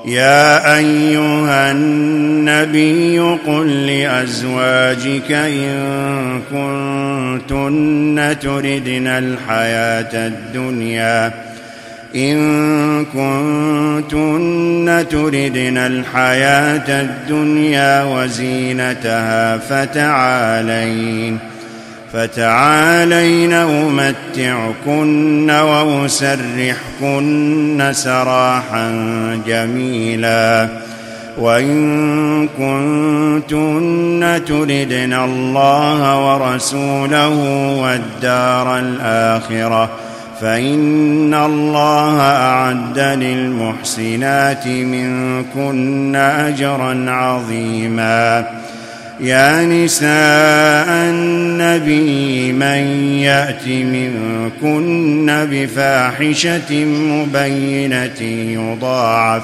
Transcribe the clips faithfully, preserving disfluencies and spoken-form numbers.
يا أيها النبي قل لأزواجك إن كنتن تردن الحياة الدنيا إن كنتن تردن الحياة الدنيا وزينتها فتعالين فتعالين أمتعكن وأسرحكن سراحا جميلا وإن كنتن تردن الله ورسوله والدار الآخرة فإن الله أعد للمحسنات منكن أجرا عظيما. يا نساء النبي من يأت منكن بفاحشة مبينة يضاعف,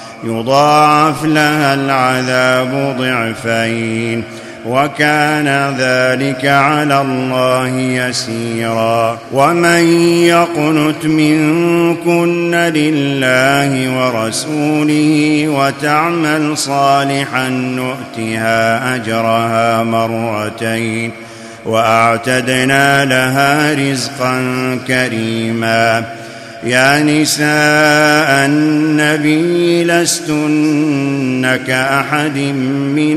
يضاعف لها العذاب ضعفين وكان ذلك على الله يسيرا. ومن يقنت منكن لله ورسوله وتعمل صالحا نؤتها أجرها مرتين وأعتدنا لها رزقا كريما. يا نساء النبي لستن كأحد من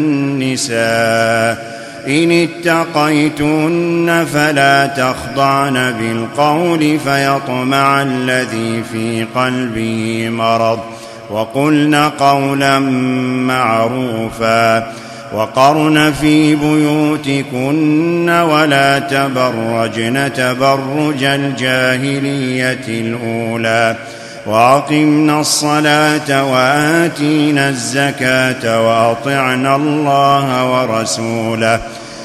النساء إن اتقيتن فلا تخضعن بالقول فيطمع الذي في قلبه مرض وقلن قولا معروفا وقرن في بيوتكن ولا تبرجن تبرج الجاهلية الأولى وأقمنا الصلاة وآتينا الزكاة وأطعنا الله ورسوله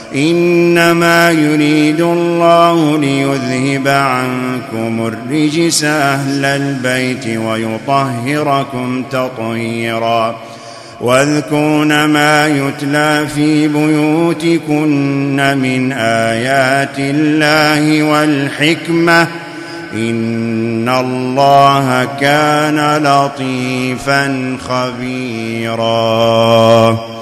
إنما يريد الله ليذهب عنكم الرجس أهل البيت ويطهركم تطهيرا. واذكرن ما يتلى في بيوتكن من آيات الله والحكمة إن الله كان لطيفا خبيرا.